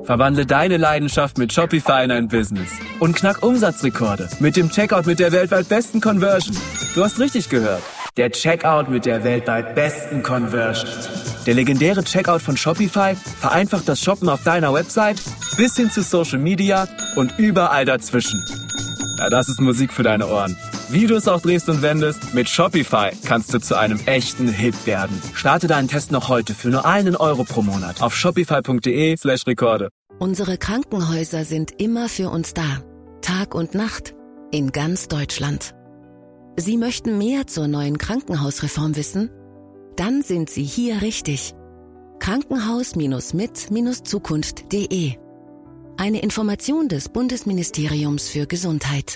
Verwandle deine Leidenschaft mit Shopify in ein Business und knack Umsatzrekorde mit dem Checkout mit der weltweit besten Conversion. Du hast richtig gehört. Der Checkout mit der weltweit besten Conversion. Der legendäre Checkout von Shopify vereinfacht das Shoppen auf deiner Website bis hin zu Social Media und überall dazwischen. Ja, das ist Musik für deine Ohren. Wie du es auch drehst und wendest, mit Shopify kannst du zu einem echten Hit werden. Starte deinen Test noch heute für nur €1 pro Monat auf shopify.de/Rekorde. Unsere Krankenhäuser sind immer für uns da. Tag und Nacht. In ganz Deutschland. Sie möchten mehr zur neuen Krankenhausreform wissen? Dann sind Sie hier richtig. Krankenhaus-mit-zukunft.de. Eine Information des Bundesministeriums für Gesundheit.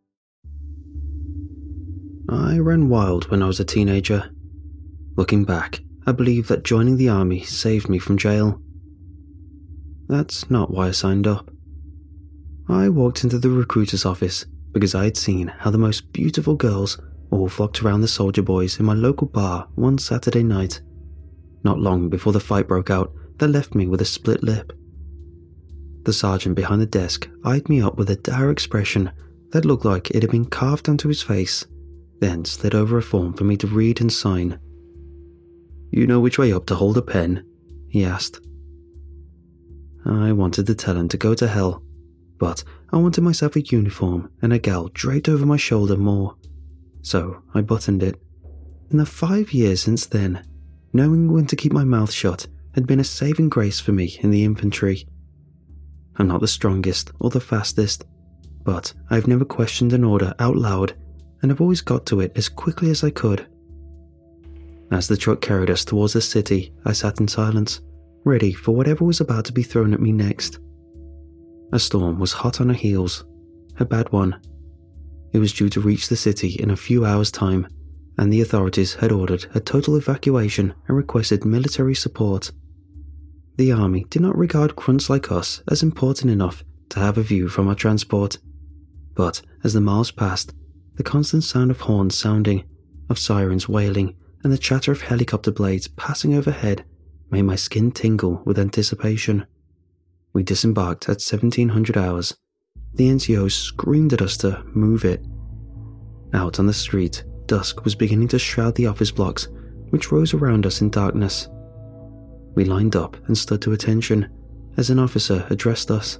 I ran wild when I was a teenager. Looking back, I believe that joining the army saved me from jail. That's not why I signed up. I walked into the recruiter's office because I had seen how the most beautiful girls all flocked around the soldier boys in my local bar one Saturday night, not long before the fight broke out that left me with a split lip. The sergeant behind the desk eyed me up with a dour expression that looked like it had been carved onto his face, then slid over a form for me to read and sign. "You know which way up to hold a pen?" he asked. I wanted to tell him to go to hell, but I wanted myself a uniform and a gal draped over my shoulder more, so I buttoned it. In the 5 years since then, knowing when to keep my mouth shut had been a saving grace for me in the infantry. I'm not the strongest or the fastest, but I've never questioned an order out loud, and I've always got to it as quickly as I could. As the truck carried us towards the city, I sat in silence, ready for whatever was about to be thrown at me next. A storm was hot on her heels, a bad one. It was due to reach the city in a few hours' time, and the authorities had ordered a total evacuation and requested military support. The army did not regard grunts like us as important enough to have a view from our transport, but as the miles passed, the constant sound of horns sounding, of sirens wailing, and the chatter of helicopter blades passing overhead made my skin tingle with anticipation. We disembarked at 1700 hours. The NCO screamed at us to move it. Out on the street, dusk was beginning to shroud the office blocks, which rose around us in darkness. We lined up and stood to attention as an officer addressed us.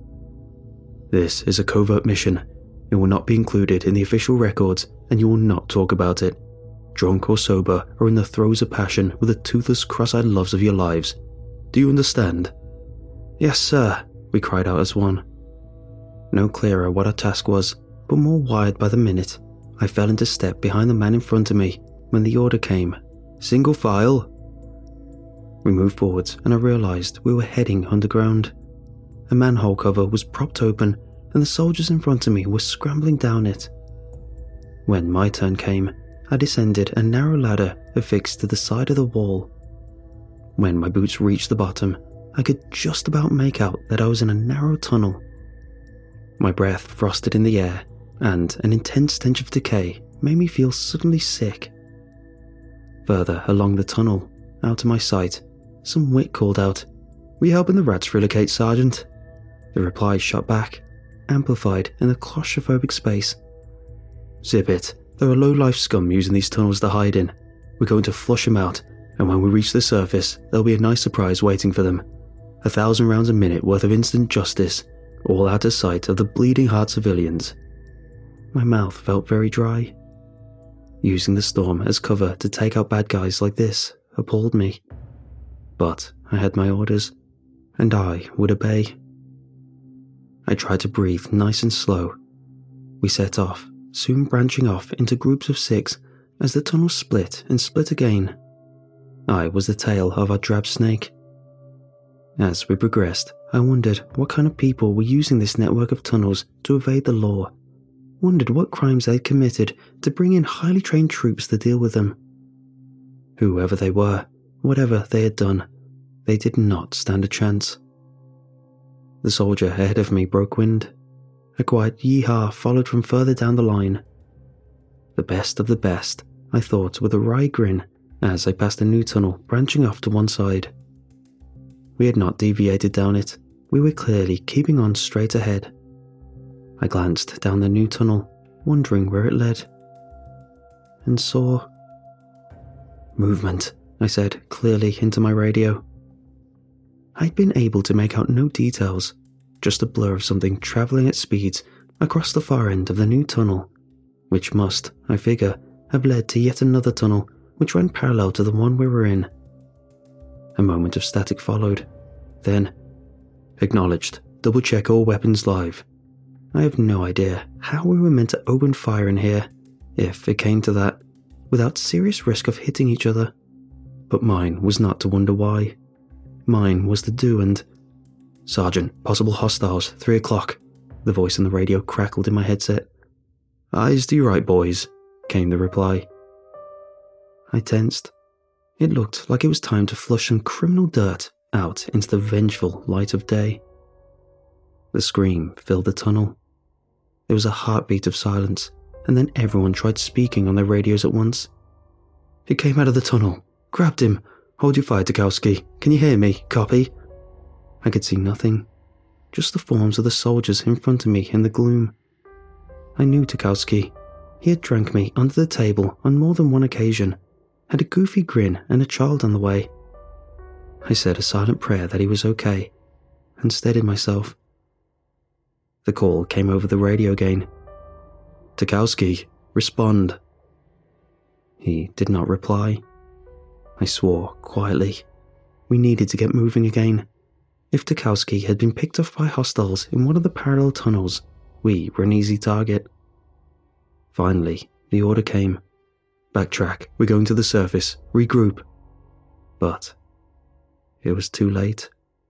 "This is a covert mission. It will not be included in the official records, and you will not talk about it. Drunk or sober or in the throes of passion with the toothless cross-eyed loves of your lives. Do you understand?" "Yes, sir," we cried out as one. No clearer what our task was, but more wired by the minute. I fell into step behind the man in front of me when the order came. "Single file." We moved forwards and I realised we were heading underground. A manhole cover was propped open and the soldiers in front of me were scrambling down it. When my turn came, I descended a narrow ladder affixed to the side of the wall. When my boots reached the bottom, I could just about make out that I was in a narrow tunnel. My breath frosted in the air, and an intense stench of decay made me feel suddenly sick. Further along the tunnel, out of my sight, some wit called out, "We helping the rats relocate, Sergeant?" The reply shot back, amplified in the claustrophobic space. "Zip it. There are low-life scum using these tunnels to hide in. We're going to flush them out, and when we reach the surface, there'll be a nice surprise waiting for them. 1,000 rounds a minute worth of instant justice, all out of sight of the bleeding heart civilians." My mouth felt very dry. Using the storm as cover to take out bad guys like this appalled me. But I had my orders, and I would obey. I tried to breathe nice and slow. We set off, soon branching off into groups of 6 as the tunnel split and split again. I was the tail of our drab snake. As we progressed, I wondered what kind of people were using this network of tunnels to evade the law. Wondered what crimes they'd committed to bring in highly trained troops to deal with them. Whoever they were, whatever they had done, they did not stand a chance. The soldier ahead of me broke wind. A quiet yee-haw followed from further down the line. The best of the best, I thought with a wry grin as I passed a new tunnel branching off to one side. We had not deviated down it. we were clearly keeping on straight ahead. I glanced down the new tunnel, wondering where it led, and saw movement, I said clearly into my radio. I'd been able to make out no details, just a blur of something travelling at speeds across the far end of the new tunnel, which must, I figure, have led to yet another tunnel which ran parallel to the one we were in. A moment of static followed. Then, acknowledged, double check all weapons live. I have no idea how we were meant to open fire in here, if it came to that, without serious risk of hitting each other. But mine was not to wonder why. Mine was to do and... "Sergeant, possible hostiles, 3 o'clock. The voice on the radio crackled in my headset. "Eyes to your right, boys," came the reply. I tensed. It looked like it was time to flush some criminal dirt out into the vengeful light of day. The scream filled the tunnel. There was a heartbeat of silence, and then everyone tried speaking on their radios at once. "It came out of the tunnel. Grabbed him. Hold your fire, Tarkowski. Can you hear me? Copy." I could see nothing, just the forms of the soldiers in front of me in the gloom. I knew Tarkowski. He had drank me under the table on more than one occasion, had a goofy grin and a child on the way. I said a silent prayer that he was okay, and steadied myself. The call came over the radio again. "Tarkowski, respond." He did not reply. I swore quietly. We needed to get moving again. If Tarkowski had been picked off by hostiles in one of the parallel tunnels, we were an easy target. Finally, the order came. "Backtrack, we're going to the surface, regroup." But it was too late.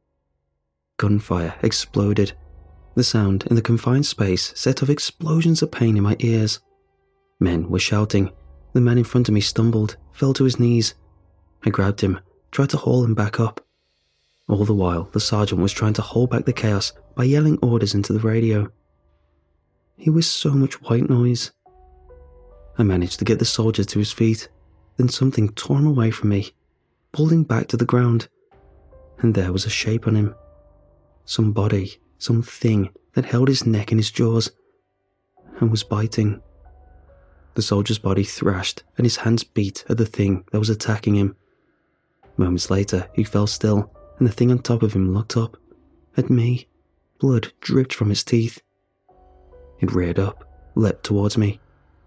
Gunfire exploded. The sound in the confined space set off explosions of pain in my ears. Men were shouting. The man in front of me stumbled, fell to his knees. I grabbed him, tried to haul him back up. All the while, the sergeant was trying to hold back the chaos by yelling orders into the radio. He was so much white noise. I managed to get the soldier to his feet, then something tore him away from me, pulled him back to the ground, and there was a shape on him. Some body, some thing that held his neck in his jaws, and was biting. The soldier's body thrashed, and his hands beat at the thing that was attacking him. Moments later, he fell still, and the thing on top of him looked up, at me. Blood dripped from its teeth. It reared up, leapt towards me.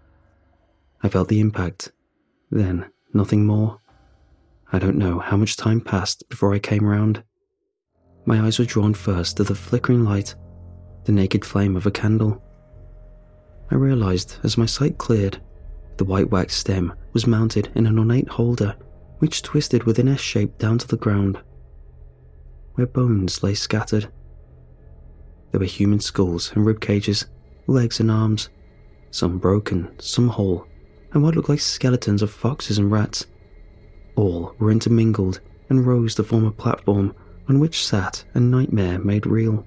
I felt the impact, then nothing more. I don't know how much time passed before I came round. My eyes were drawn first to the flickering light, the naked flame of a candle. I realised as my sight cleared, the white wax stem was mounted in an ornate holder which twisted with an S shape down to the ground, where bones lay scattered. There were human skulls and rib cages, legs and arms, some broken, some whole, and what looked like skeletons of foxes and rats. All were intermingled and rose to form a platform on which sat a nightmare made real.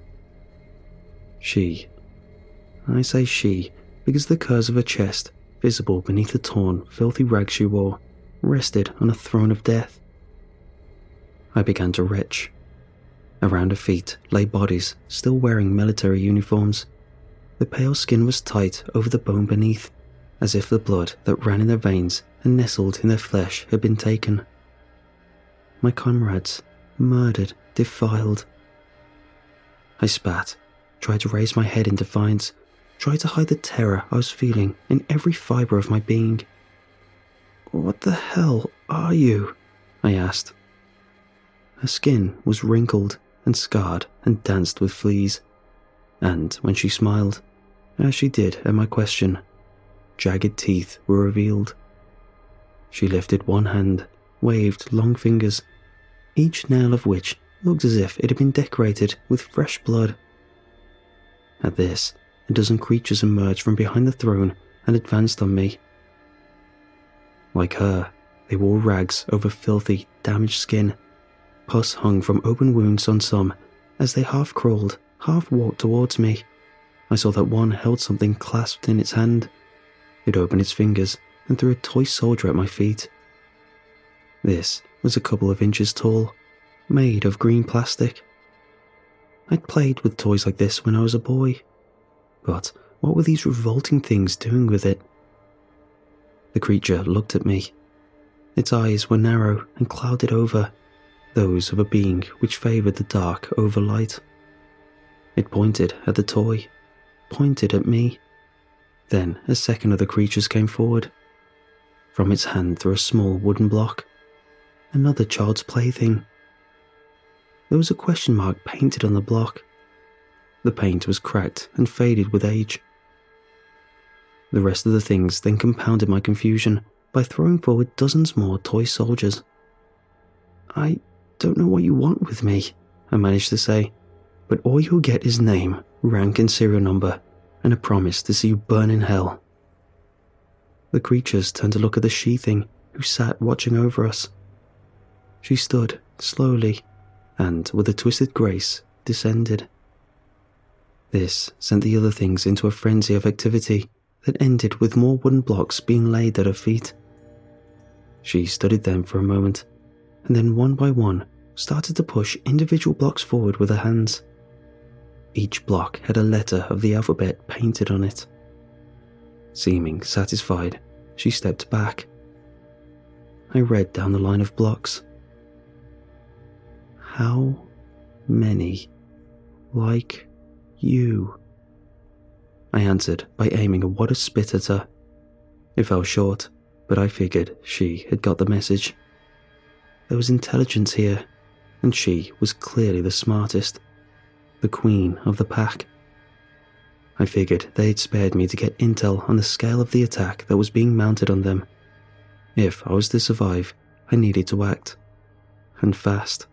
She. I say she because the curves of her chest, visible beneath the torn, filthy rags she wore, rested on a throne of death. I began to retch. Around her feet lay bodies still wearing military uniforms. The pale skin was tight over the bone beneath, as if the blood that ran in their veins and nestled in their flesh had been taken. My comrades, murdered, defiled. I spat, tried to raise my head in defiance, tried to hide the terror I was feeling in every fibre of my being. "What the hell are you?" I asked. Her skin was wrinkled and scarred and danced with fleas, and when she smiled, as she did at my question, jagged teeth were revealed. She lifted one hand, waved long fingers, each nail of which looked as if it had been decorated with fresh blood. At this, a dozen creatures emerged from behind the throne and advanced on me. Like her, they wore rags over filthy, damaged skin. Pus hung from open wounds on some as they half crawled, half walked towards me. I saw that one held something clasped in its hand. It opened its fingers and threw a toy soldier at my feet. This was a couple of inches tall, made of green plastic. I'd played with toys like this when I was a boy. But what were these revolting things doing with it? The creature looked at me. Its eyes were narrow and clouded over, those of a being which favoured the dark over light. It pointed at the toy, pointed at me. Then a second of the creatures came forward. From its hand threw a small wooden block, another child's plaything. There was a question mark painted on the block. The paint was cracked and faded with age. The rest of the things then compounded my confusion by throwing forward dozens more toy soldiers. "I don't know what you want with me," I managed to say, "but all you'll get is name, rank and serial number, and a promise to see you burn in hell." The creatures turned to look at the she-thing who sat watching over us. She stood slowly and, with a twisted grace, descended. This sent the other things into a frenzy of activity that ended with more wooden blocks being laid at her feet. She studied them for a moment, and then one by one started to push individual blocks forward with her hands. Each block had a letter of the alphabet painted on it. Seeming satisfied, she stepped back. I read down the line of blocks. "How many like you?" I answered by aiming a wad of spit at her. It fell short, but I figured she had got the message. There was intelligence here, and she was clearly the smartest, the queen of the pack. I figured they had spared me to get intel on the scale of the attack that was being mounted on them. If I was to survive, I needed to act, and fast.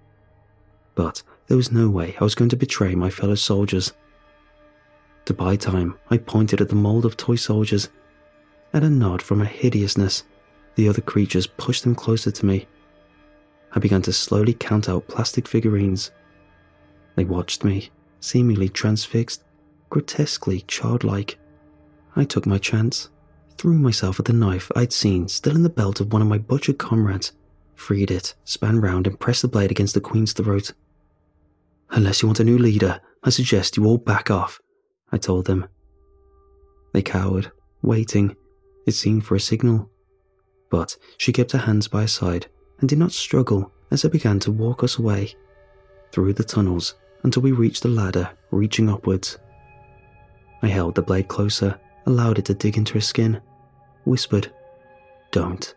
But there was no way I was going to betray my fellow soldiers. To buy time, I pointed at the mold of toy soldiers. At a nod from a hideousness, the other creatures pushed them closer to me. I began to slowly count out plastic figurines. They watched me, seemingly transfixed, grotesquely childlike. I took my chance, threw myself at the knife I'd seen still in the belt of one of my butchered comrades, freed it, span round and pressed the blade against the queen's throat. "Unless you want a new leader, I suggest you all back off," I told them. They cowered, waiting, it seemed, for a signal. But she kept her hands by her side and did not struggle as I began to walk us away, through the tunnels until we reached the ladder reaching upwards. I held the blade closer, allowed it to dig into her skin, whispered, "Don't."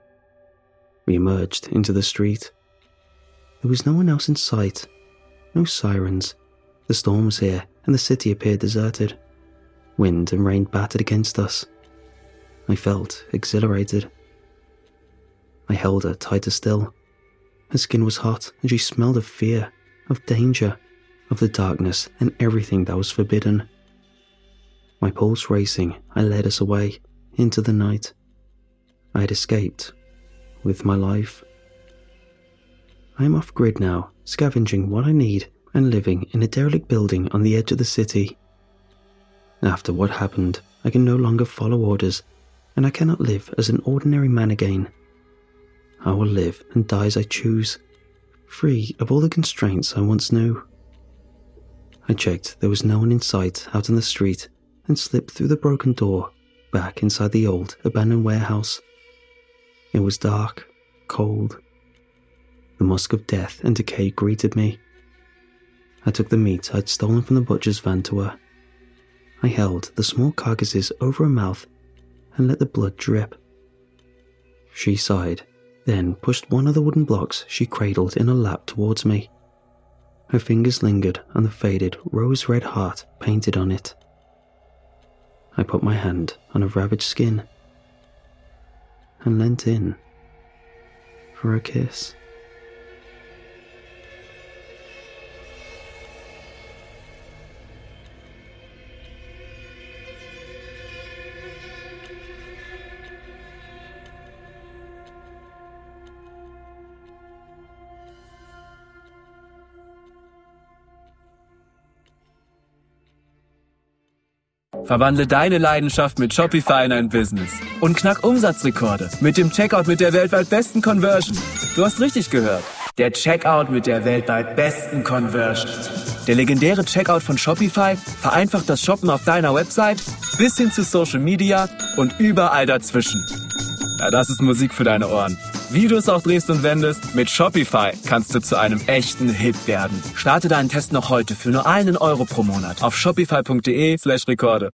We emerged into the street. There was no one else in sight, no sirens. The storm was here and the city appeared deserted. Wind and rain battered against us. I felt exhilarated. I held her tighter still. Her skin was hot and she smelled of fear, of danger, of the darkness and everything that was forbidden. My pulse racing, I led us away, into the night. I had escaped, with my life. I am off grid now, scavenging what I need and living in a derelict building on the edge of the city. After what happened, I can no longer follow orders, and I cannot live as an ordinary man again. I will live and die as I choose, free of all the constraints I once knew. I checked there was no one in sight out on the street and slipped through the broken door back inside the old abandoned warehouse. It was dark, cold. The musk of death and decay greeted me. I took the meat I'd stolen from the butcher's van to her. I held the small carcasses over her mouth and let the blood drip. She sighed, then pushed one of the wooden blocks she cradled in her lap towards me. Her fingers lingered on the faded rose-red heart painted on it. I put my hand on her ravaged skin and leant in for a kiss. Verwandle deine Leidenschaft mit Shopify in ein Business und knack Umsatzrekorde mit dem Checkout mit der weltweit besten Conversion. Du hast richtig gehört. Der Checkout mit der weltweit besten Conversion. Der legendäre Checkout von Shopify vereinfacht das Shoppen auf deiner Website bis hin zu Social Media und überall dazwischen. Ja, das ist Musik für deine Ohren. Wie du es auch drehst und wendest, mit Shopify kannst du zu einem echten Hit werden. Starte deinen Test noch heute für nur €1 pro Monat auf shopify.de/Rekorde.